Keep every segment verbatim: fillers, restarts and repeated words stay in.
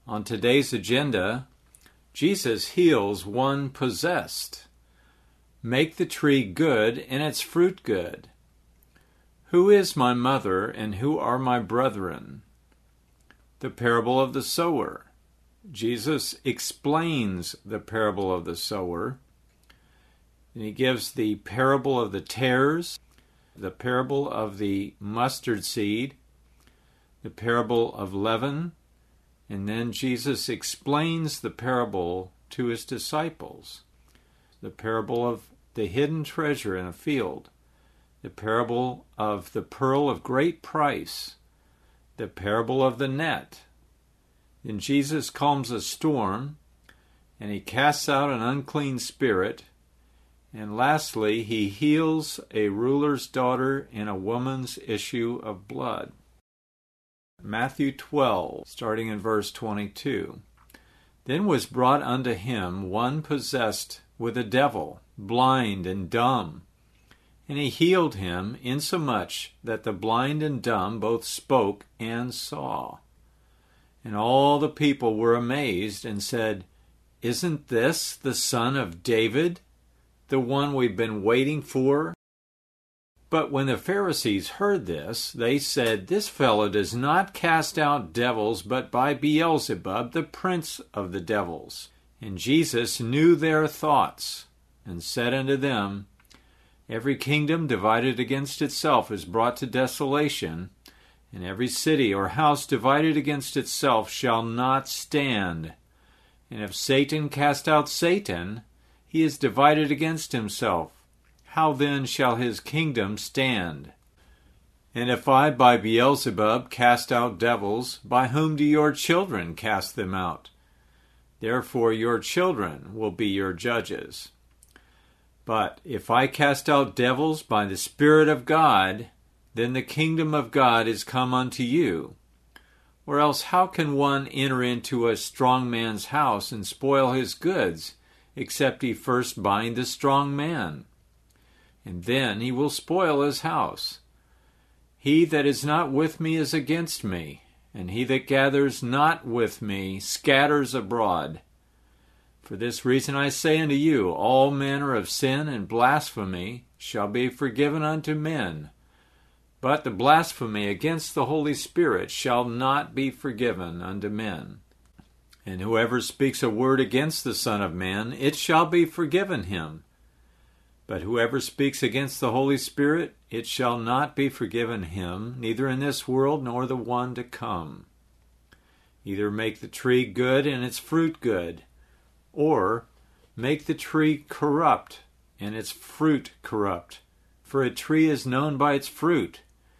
On today's agenda, Jesus heals one possessed. Make the tree good and its fruit good. Who is my mother and who are my brethren? The parable of the sower. Jesus explains the parable of the sower. And he gives the parable of the tares, the parable of the mustard seed, the parable of leaven, and then Jesus explains the parable to his disciples. The parable of the hidden treasure in a field, the parable of the pearl of great price, the parable of the net. Then Jesus calms a storm, and he casts out an unclean spirit, and lastly, he heals a ruler's daughter in a woman's issue of blood. Matthew twelve, starting in verse twenty-two. Then was brought unto him one possessed with a devil, blind and dumb. And he healed him, insomuch that the blind and dumb both spoke and saw. And all the people were amazed and said, Isn't this the son of David, the one we've been waiting for? But when the Pharisees heard this, they said, This fellow does not cast out devils, but by Beelzebub, the prince of the devils. And Jesus knew their thoughts, and said unto them, Every kingdom divided against itself is brought to desolation, and every city or house divided against itself shall not stand. And if Satan cast out Satan, he is divided against himself. How then shall his kingdom stand? And if I by Beelzebub cast out devils, by whom do your children cast them out? Therefore your children will be your judges. But if I cast out devils by the Spirit of God, then the kingdom of God is come unto you. Or else how can one enter into a strong man's house and spoil his goods, except he first bind the strong man? And then he will spoil his house. He that is not with me is against me, and he that gathers not with me scatters abroad. For this reason I say unto you, all manner of sin and blasphemy shall be forgiven unto men, but the blasphemy against the Holy Spirit shall not be forgiven unto men. And whoever speaks a word against the Son of Man, it shall be forgiven him. But whoever speaks against the Holy Spirit, it shall not be forgiven him, neither in this world nor the one to come. Either make the tree good and its fruit good, or make the tree corrupt and its fruit corrupt. For a tree is known by its fruit.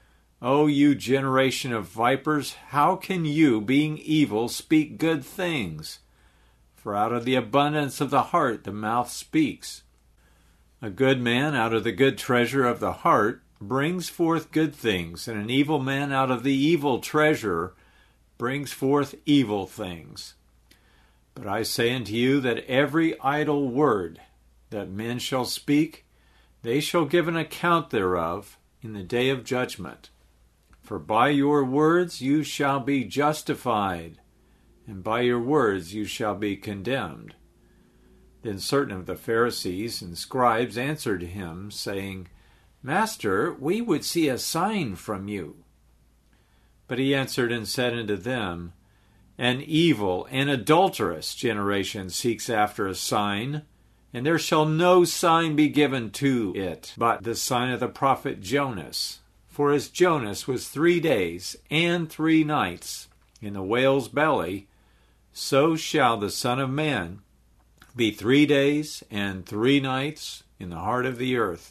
O you generation of vipers, how can you, being evil, speak good things? For out of the abundance of the heart the mouth speaks. A good man out of the good treasure of the heart brings forth good things, and an evil man out of the evil treasure brings forth evil things. But I say unto you that every idle word that men shall speak, they shall give an account thereof in the day of judgment. For by your words you shall be justified, and by your words you shall be condemned. Then certain of the Pharisees and scribes answered him, saying, Master, we would see a sign from you. But he answered and said unto them, An evil and adulterous generation seeks after a sign, and there shall no sign be given to it, but the sign of the prophet Jonas. For as Jonas was three days and three nights in the whale's belly, so shall the Son of Man be three days and three nights in the heart of the earth.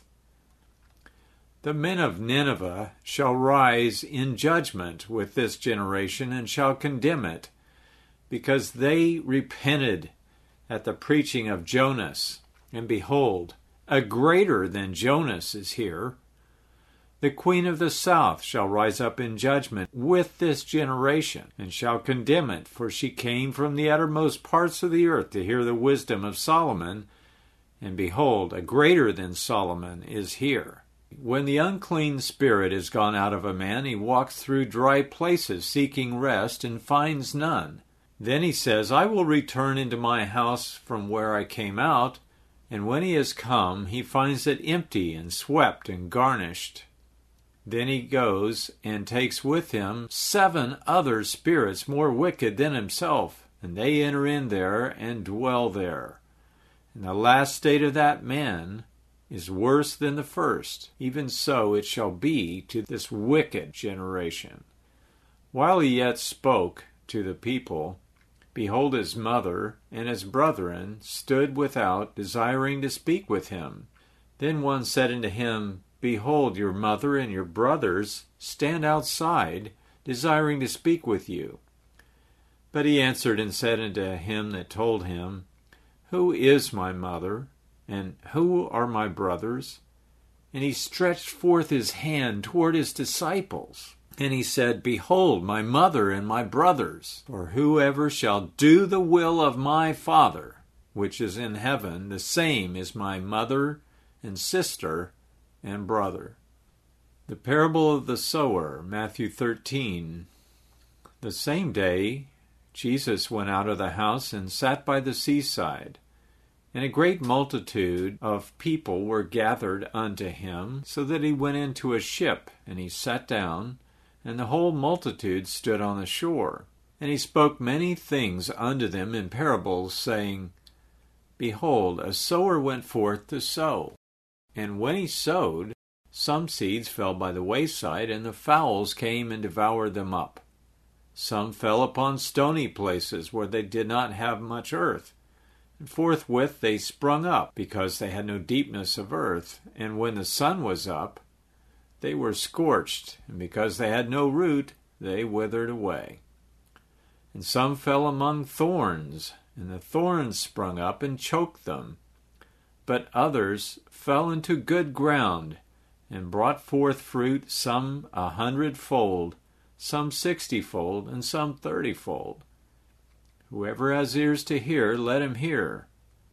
The men of Nineveh shall rise in judgment with this generation and shall condemn it, because they repented at the preaching of Jonas. And behold, a greater than Jonas is here. The queen of the south shall rise up in judgment with this generation, and shall condemn it, for she came from the uttermost parts of the earth to hear the wisdom of Solomon, and behold, a greater than Solomon is here. When the unclean spirit is gone out of a man, he walks through dry places seeking rest, and finds none. Then he says, I will return into my house from where I came out, and when he has come, he finds it empty and swept and garnished. Then he goes and takes with him seven other spirits more wicked than himself, and they enter in there and dwell there. And the last state of that man is worse than the first. Even so it shall be to this wicked generation. While he yet spoke to the people, behold, his mother and his brethren stood without, desiring to speak with him. Then one said unto him, Behold, your mother and your brothers stand outside, desiring to speak with you. But he answered and said unto him that told him, Who is my mother, and who are my brothers? And he stretched forth his hand toward his disciples. And he said, Behold, my mother and my brothers. For whoever shall do the will of my Father, which is in heaven, the same is my mother and sister and brother. The parable of the sower, Matthew thirteen. The same day Jesus went out of the house and sat by the seaside. And a great multitude of people were gathered unto him, so that he went into a ship, and he sat down, and the whole multitude stood on the shore. And he spoke many things unto them in parables, saying, Behold, a sower went forth to sow. And when he sowed, some seeds fell by the wayside, and the fowls came and devoured them up. Some fell upon stony places, where they did not have much earth. And forthwith they sprung up, because they had no deepness of earth. And when the sun was up, they were scorched, and because they had no root, they withered away. And some fell among thorns, and the thorns sprung up and choked them. But others fell into good ground, and brought forth fruit, some a hundredfold, some sixtyfold, and some thirtyfold. Whoever has ears to hear, let him hear.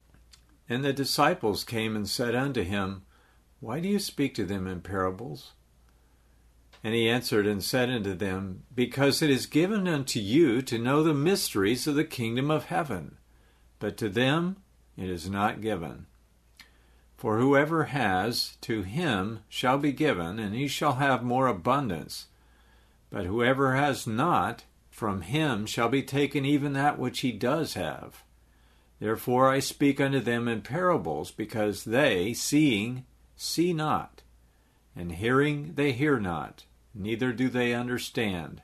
And the disciples came and said unto him, Why do you speak to them in parables? And he answered and said unto them, Because it is given unto you to know the mysteries of the kingdom of heaven, but to them it is not given. For whoever has, to him shall be given, and he shall have more abundance. But whoever has not, from him shall be taken even that which he does have. Therefore I speak unto them in parables, because they, seeing, see not, and hearing they hear not, neither do they understand.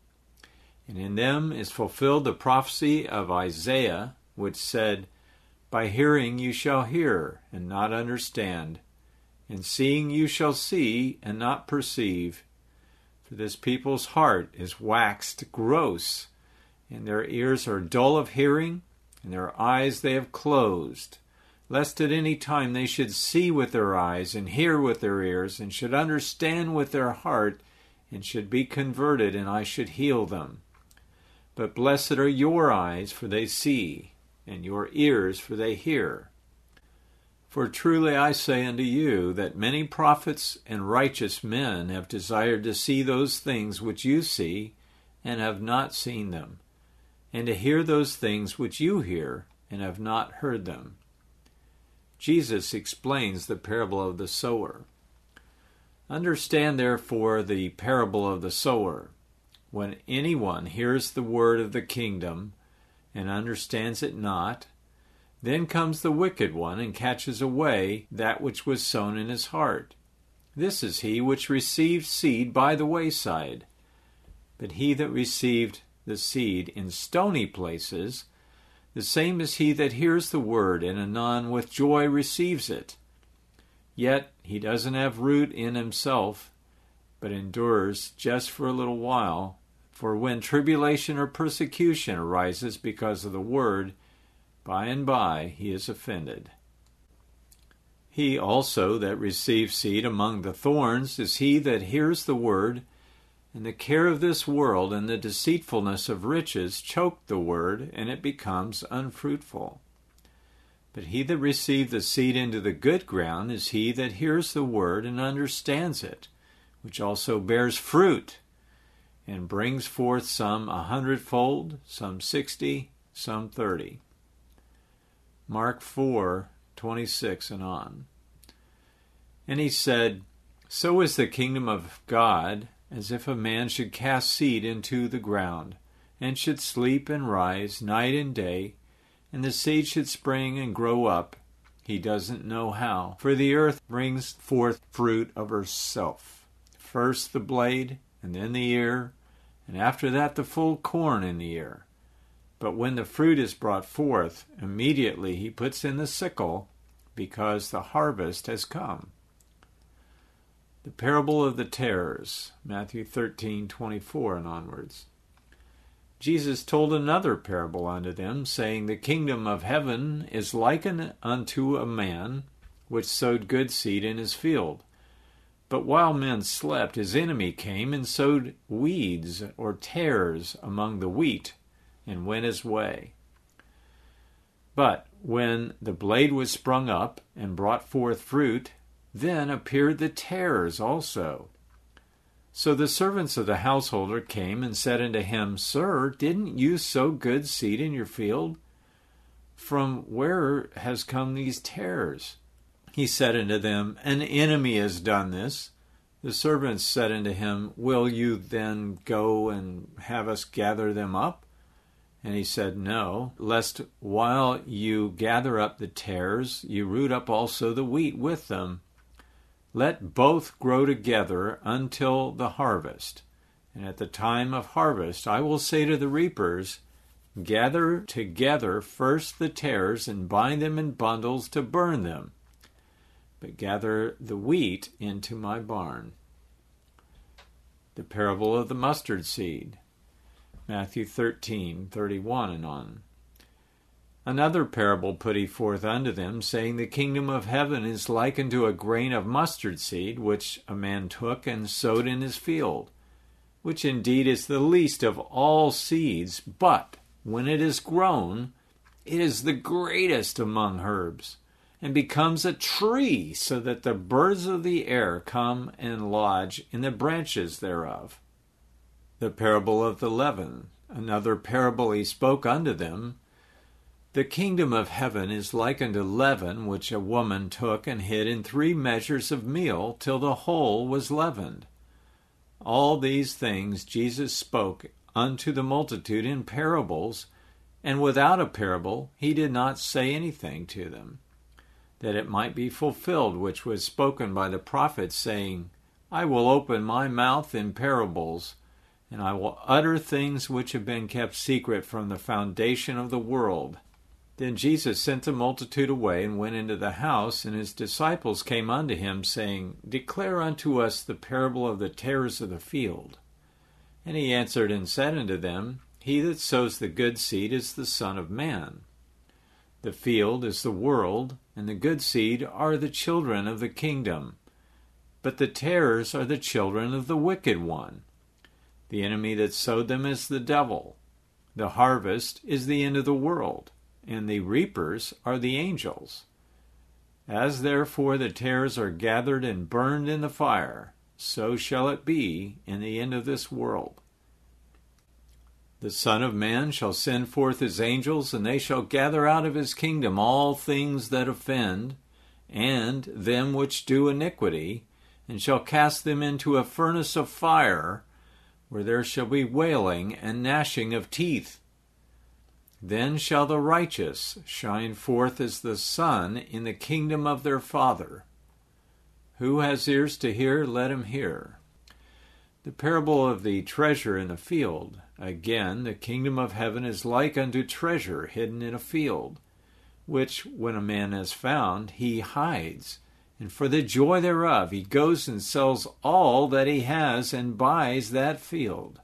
And in them is fulfilled the prophecy of Isaiah, which said, By hearing you shall hear, and not understand, and seeing you shall see, and not perceive. For this people's heart is waxed gross, and their ears are dull of hearing, and their eyes they have closed, lest at any time they should see with their eyes, and hear with their ears, and should understand with their heart, and should be converted, and I should heal them. But blessed are your eyes, for they see, and your ears, for they hear. For truly I say unto you, that many prophets and righteous men have desired to see those things which you see, and have not seen them, and to hear those things which you hear, and have not heard them. Jesus explains the parable of the sower. Understand therefore the parable of the sower. When anyone hears the word of the kingdom, and understands it not, then comes the wicked one, and catches away that which was sown in his heart. This is he which received seed by the wayside. But he that received the seed in stony places, the same is he that hears the word, and anon with joy receives it. Yet he doesn't have root in himself, but endures just for a little while. For when tribulation or persecution arises because of the word, by and by he is offended. He also that receives seed among the thorns is he that hears the word, and the care of this world and the deceitfulness of riches choke the word, and it becomes unfruitful. But he that received the seed into the good ground is he that hears the word and understands it, which also bears fruit, and brings forth some a hundredfold, some sixty, some thirty. Mark four, twenty-six and on. And he said, So is the kingdom of God, as if a man should cast seed into the ground, and should sleep and rise night and day, and the seed should spring and grow up. He doesn't know how, for the earth brings forth fruit of herself. First the blade, and then the ear, and after that the full corn in the ear. But when the fruit is brought forth, immediately he puts in the sickle, because the harvest has come. The parable of the tares, Matthew thirteen, twenty-four and onwards. Jesus told another parable unto them, saying, The kingdom of heaven is likened unto a man which sowed good seed in his field. But while men slept, his enemy came and sowed weeds or tares among the wheat, and went his way. But when the blade was sprung up and brought forth fruit, then appeared the tares also. So the servants of the householder came and said unto him, Sir, didn't you sow good seed in your field? From where has come these tares? He said unto them, An enemy has done this. The servants said unto him, Will you then go and have us gather them up? And he said, No, lest while you gather up the tares, you root up also the wheat with them. Let both grow together until the harvest. And at the time of harvest I will say to the reapers, Gather together first the tares, and bind them in bundles to burn them, but gather the wheat into my barn. The parable of the mustard seed, Matthew thirteen, thirty-one and on. Another parable put he forth unto them, saying, The kingdom of heaven is like unto a grain of mustard seed, which a man took and sowed in his field, which indeed is the least of all seeds, but when it is grown, it is the greatest among herbs, and becomes a tree, so that the birds of the air come and lodge in the branches thereof. The parable of the leaven. Another parable he spoke unto them, The kingdom of heaven is like unto leaven, which a woman took and hid in three measures of meal, till the whole was leavened. All these things Jesus spoke unto the multitude in parables, and without a parable he did not say anything to them, that it might be fulfilled which was spoken by the prophet, saying, I will open my mouth in parables, and I will utter things which have been kept secret from the foundation of the world. Then Jesus sent the multitude away, and went into the house, and his disciples came unto him, saying, Declare unto us the parable of the tares of the field. And he answered and said unto them, He that sows the good seed is the Son of Man. The field is the world, and the good seed are the children of the kingdom. But the tares are the children of the wicked one. The enemy that sowed them is the devil. The harvest is the end of the world, and the reapers are the angels. As therefore the tares are gathered and burned in the fire, so shall it be in the end of this world. The Son of Man shall send forth his angels, and they shall gather out of his kingdom all things that offend, and them which do iniquity, and shall cast them into a furnace of fire, where there shall be wailing and gnashing of teeth. Then shall the righteous shine forth as the sun in the kingdom of their Father. Who has ears to hear, let him hear. The parable of the treasure in the field. Again, the kingdom of heaven is like unto treasure hidden in a field, which, when a man has found, he hides, and for the joy thereof he goes and sells all that he has and buys that field.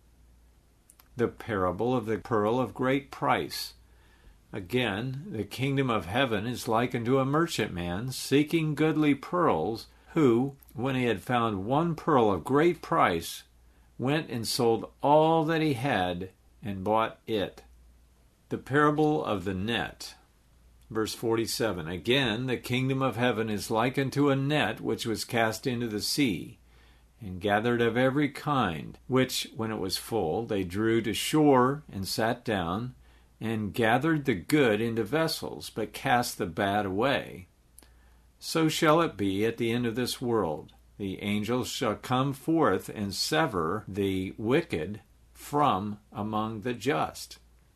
The parable of the pearl of great price. Again, the kingdom of heaven is like unto a merchantman seeking goodly pearls, who, when he had found one pearl of great price, went and sold all that he had and bought it. The parable of the net. Verse forty-seven. Again, the kingdom of heaven is like unto a net which was cast into the sea, and gathered of every kind, which, when it was full, they drew to shore and sat down, and gathered the good into vessels, but cast the bad away. So shall it be at the end of this world. The angels shall come forth and sever the wicked from among the just,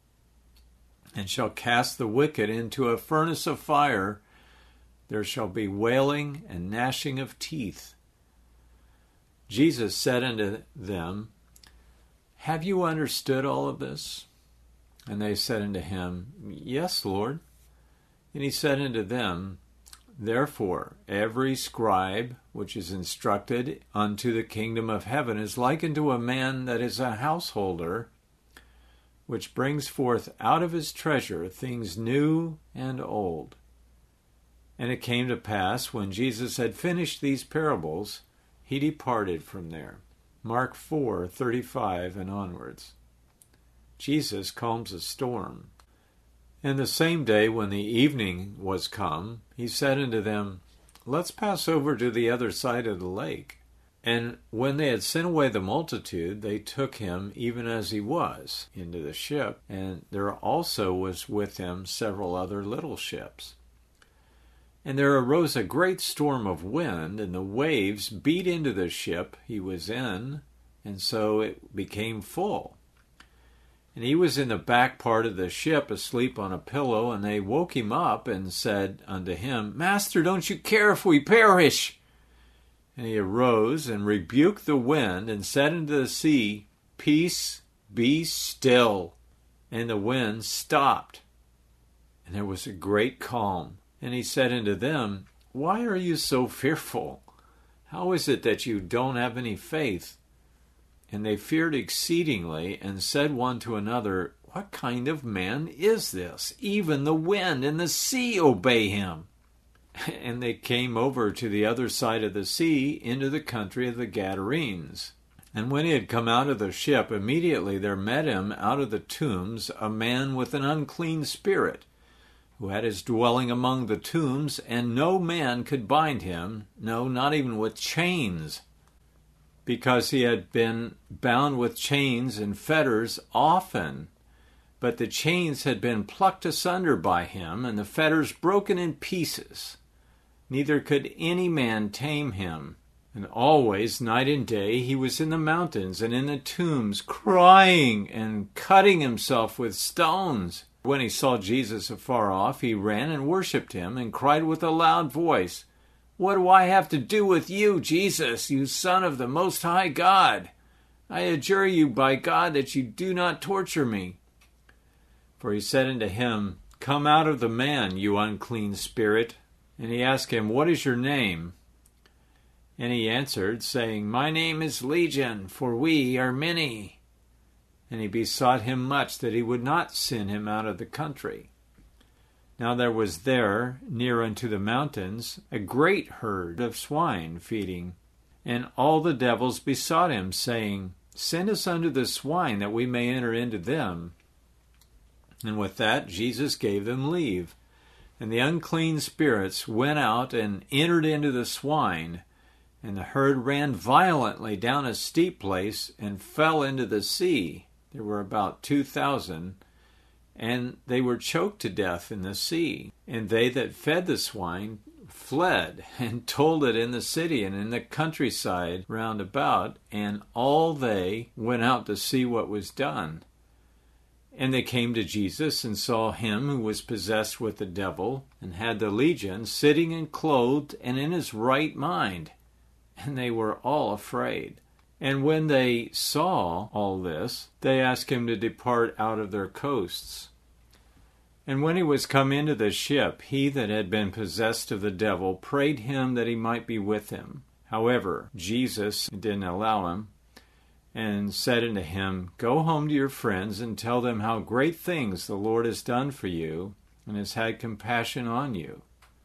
and shall cast the wicked into a furnace of fire. There shall be wailing and gnashing of teeth. Jesus said unto them, Have you understood all of this? And they said unto him, Yes, Lord. And he said unto them, Therefore every scribe which is instructed unto the kingdom of heaven is like unto a man that is a householder, which brings forth out of his treasure things new and old. And it came to pass, when Jesus had finished these parables, he departed from there. Mark four thirty-five and onwards. Jesus calms a storm. And the same day, when the evening was come, he said unto them, Let's pass over to the other side of the lake. And when they had sent away the multitude, they took him even as he was into the ship, and there also was with him several other little ships. And there arose a great storm of wind, and the waves beat into the ship he was in, and so it became full. And he was in the back part of the ship, asleep on a pillow, and they woke him up and said unto him, Master, don't you care if we perish? And he arose and rebuked the wind, and said unto the sea, Peace, be still. And the wind stopped, and there was a great calm. And he said unto them, Why are you so fearful? How is it that you don't have any faith? And they feared exceedingly, and said one to another, What kind of man is this? Even the wind and the sea obey him. And they came over to the other side of the sea, into the country of the Gadarenes. And when he had come out of the ship, immediately there met him out of the tombs a man with an unclean spirit, who had his dwelling among the tombs, and no man could bind him, no, not even with chains, because he had been bound with chains and fetters often. But the chains had been plucked asunder by him, and the fetters broken in pieces. Neither could any man tame him. And always, night and day, he was in the mountains and in the tombs, crying and cutting himself with stones. When he saw Jesus afar off, he ran and worshipped him, and cried with a loud voice, What do I have to do with you, Jesus, you Son of the Most High God? I adjure you by God that you do not torture me. For he said unto him, Come out of the man, you unclean spirit. And he asked him, What is your name? And he answered, saying, My name is Legion, for we are many. And he besought him much that he would not send him out of the country. Now there was there, near unto the mountains, a great herd of swine feeding. And all the devils besought him, saying, Send us unto the swine, that we may enter into them. And with that Jesus gave them leave. And the unclean spirits went out and entered into the swine. And the herd ran violently down a steep place, and fell into the sea. There were about two thousand, and they were choked to death in the sea. And they that fed the swine fled, and told it in the city and in the countryside round about, and all they went out to see what was done. And they came to Jesus, and saw him who was possessed with the devil, and had the legion, sitting and clothed, and in his right mind. And they were all afraid. And when they saw all this, they asked him to depart out of their coasts. And when he was come into the ship, he that had been possessed of the devil prayed him that he might be with him. However, Jesus didn't allow him, and said unto him, Go home to your friends, and tell them how great things the Lord has done for you, and has had compassion on you.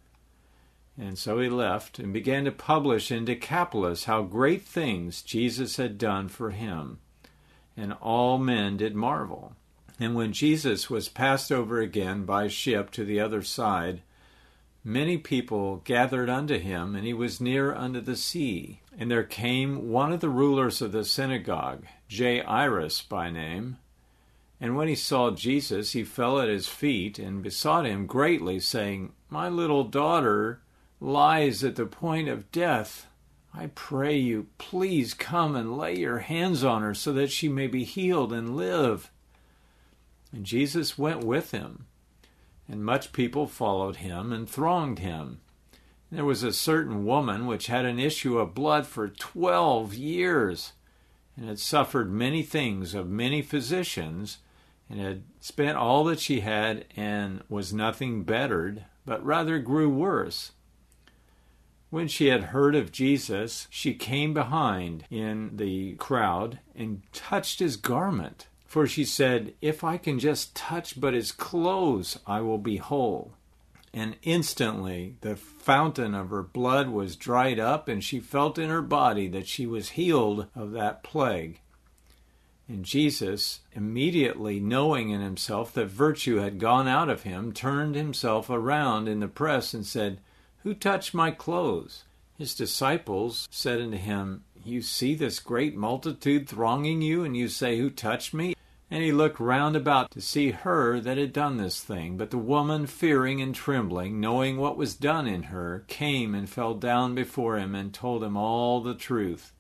And so he left, and began to publish in Decapolis how great things Jesus had done for him. And all men did marvel. And when Jesus was passed over again by ship to the other side, many people gathered unto him, and he was near unto the sea. And there came one of the rulers of the synagogue, Jairus by name. And when he saw Jesus, he fell at his feet and besought him greatly, saying, My little daughter lies at the point of death. I pray you, please come and lay your hands on her, so that she may be healed and live. And Jesus went with him, and much people followed him and thronged him. And there was a certain woman which had an issue of blood for twelve years, and had suffered many things of many physicians, and had spent all that she had, and was nothing bettered, but rather grew worse. When she had heard of Jesus, she came behind in the crowd and touched his garment. For she said, If I can just touch but his clothes, I will be whole. And instantly the fountain of her blood was dried up, and she felt in her body that she was healed of that plague. And Jesus, immediately knowing in himself that virtue had gone out of him, turned himself around in the press and said, Who touched my clothes? His disciples said unto him, You see this great multitude thronging you, and you say, Who touched me? And he looked round about to see her that had done this thing. But the woman, fearing and trembling, knowing what was done in her, came and fell down before him, and told him all the truth.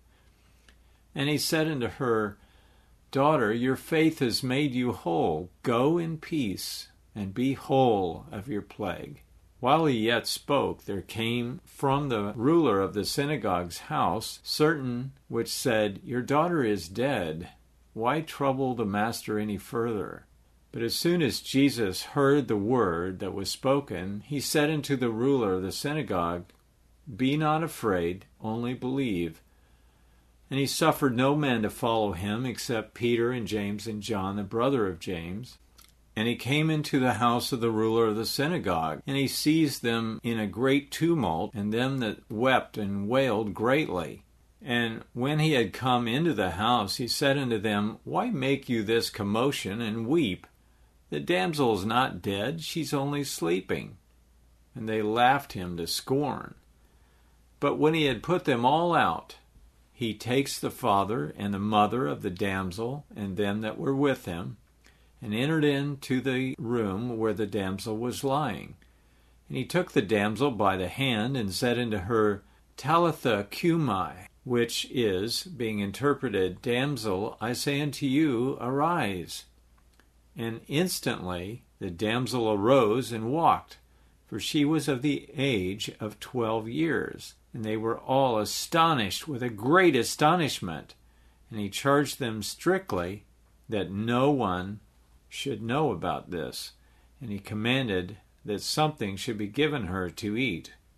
And he said unto her, Daughter, your faith has made you whole. Go in peace, and be whole of your plague. While he yet spoke, there came from the ruler of the synagogue's house certain which said, Your daughter is dead. Why trouble the master any further? But as soon as Jesus heard the word that was spoken, he said unto the ruler of the synagogue, Be not afraid, only believe. And he suffered no man to follow him, except Peter and James and John, the brother of James. And he came into the house of the ruler of the synagogue, and he seized them in a great tumult, and them that wept and wailed greatly. And when he had come into the house, he said unto them, Why make you this commotion and weep? The damsel is not dead, she's only sleeping. And they laughed him to scorn. But when he had put them all out, he takes the father and the mother of the damsel and them that were with him, and entered into the room where the damsel was lying. And he took the damsel by the hand, and said unto her, Talitha cumi, which is, being interpreted, Damsel, I say unto you, arise. And instantly the damsel arose and walked, for she was of the age of twelve years. And they were all astonished with a great astonishment. And he charged them strictly that no one should know about this. And he commanded that something should be given her to eat.